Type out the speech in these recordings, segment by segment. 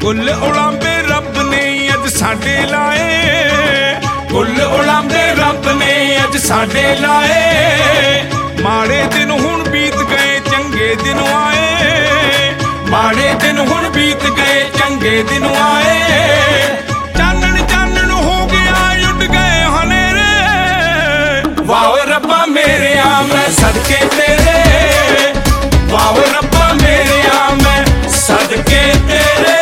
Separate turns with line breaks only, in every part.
ਕੁੱਲ ਉਲਾਂਬੇ ਰੱਬ ਨੇ ਅੱਜ ਸਾਡੇ ਲਾਏ, ਕੁੱਲ ਉਲਾਂਬੇ ਰੱਬ ਨੇ ਅੱਜ ਸਾਡੇ ਲਾਏ। ਮਾੜੇ ਦਿਨ ਹੁਣ ਬੀਤ ਗਏ ਚੰਗੇ ਦਿਨ ਆਏ, ਮਾੜੇ ਦਿਨ ਹੁਣ ਬੀਤ ਗਏ ਚੰਗੇ ਦਿਨ ਆਏ। ਚਾਨਣ ਚਾਨਣ ਹੋ ਗਿਆ ਉੱਡ ਗਏ ਹਨੇਰੇ, ਵਾਹ ਰੱਬਾ ਮੇਰਿਆ ਮੈਂ ਸਦਕੇ ਤੇਰੇ, ਵਾਹ ਰੱਬਾ ਮੇਰਿਆ ਮੈਂ ਸਦਕੇ ਤੇਰੇ।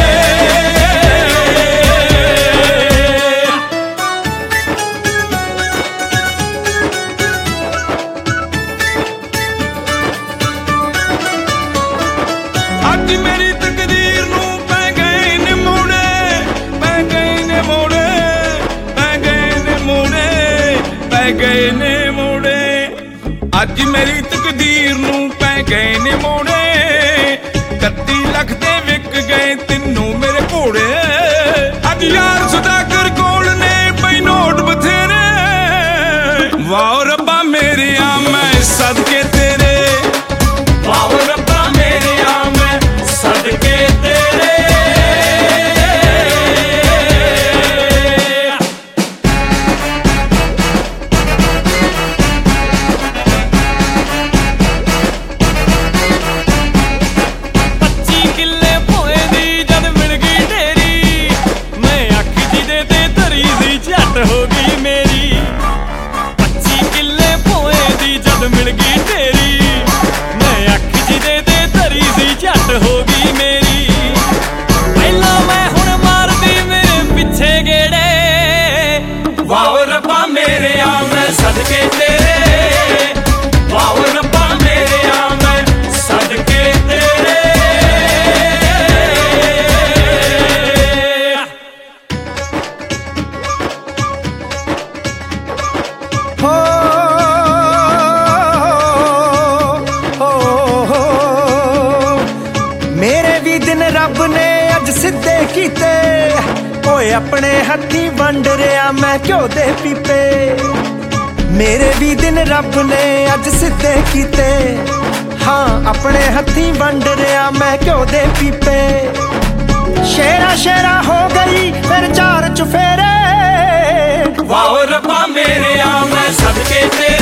ਅੱਜ ਮੇਰੀ ਤਕਦੀਰ ਨੂੰ ਪੈ ਗਏ ਨੇ ਮੋੜੇ, ਪੈ ਗਏ ਨੇ ਮੋੜੇ, ਪੈ ਗਏ ਨੇ ਮੋੜੇ, ਪੈ ਗਏ ਨੇ ਮੋੜੇ। ਅੱਜ ਮੇਰੀ ਤਕਦੀਰ ਨੂੰ ਪੈ ਗਏ ਨੇ ਮੋੜੇ, 31 ਲੱਖ ਦੇ ਵਿਕ ਗਏ ਤਿੰਨੋਂ ਮੇਰੇ ਘੋੜੇ। ਅੱਜ ਯਾਰ ਸੁਦਾਗਰ ਕੋਲ ਨੇ ਪਈ ਨੋਟ ਬਥੇਰੇ, ਵਾਹ ਰੱਬਾ ਮੇਰਿਆ ਮੈਂ ਸਦਕੇ ਤੇਰੇ, ਵਾਹ ਰੱਬਾ ਮੇਰਿਆ ਮੈਂ ਸਦਕੇ ਤੇਰੇ।
ਹੋ ਗਈ ਮੇਰੀ 25 ਕਿੱਲੇ ਭੋਏ ਦੀ ਜਦ ਮਿਲ ਗਈ ਢੇਰੀ, ਮੈਂ ਅੱਖ ਜਿਹਦੇ ਤੇ ਧਰੀ ਸੀ ਝੱਟ ਹੋ ਗਈ ਮੇਰੀ। ਪਹਿਲਾਂ ਮੈਂ ਹੁਣ ਮਾਰਦੀ ਮੇਰੇ ਪਿੱਛੇ ਗੇੜੇ,
ਵਾਹ ਰੱਬਾ ਮੇਰਿਆ ਮੈਂ ਸਦਕੇ ਤੇਰੇ, ਵਾਹ ਰੱਬਾ ਮੇਰਿਆ ਮੈਂ ਸਦਕੇ ਤੇਰੇ।
ਮੇਰੇ ਵੀ ਦਿਨ ਰੱਬ ਨੇ ਅੱਜ ਸਿੱਧੇ ਕੀਤੇ, ਓਏ ਆਪਣੇ ਹੱਥੀਂ ਵੰਡ ਰਿਆ ਮੈਂ ਘਿਓ ਦੇ ਪੀਪੇ। ਮੇਰੇ ਵੀ ਦਿਨ ਰੱਬ ਨੇ ਅੱਜ ਸਿੱਧੇ ਕੀਤੇ, ਹਾਂ ਆਪਣੇ ਹੱਥੀਂ ਵੰਡ ਰਿਆ ਮੈਂ ਘਿਓ ਦੇ ਪੀਪੇ। ਸ਼ੇਰਾ ਸ਼ੇਰਾ ਹੋ ਗਈ ਫਿਰ ਚਾਰ ਚੁਫੇਰੇ,
ਵਾਹ ਰੱਬਾ ਮੇਰਿਆ ਮੈਂ ਸਦਕੇ ਤੇਰੇ,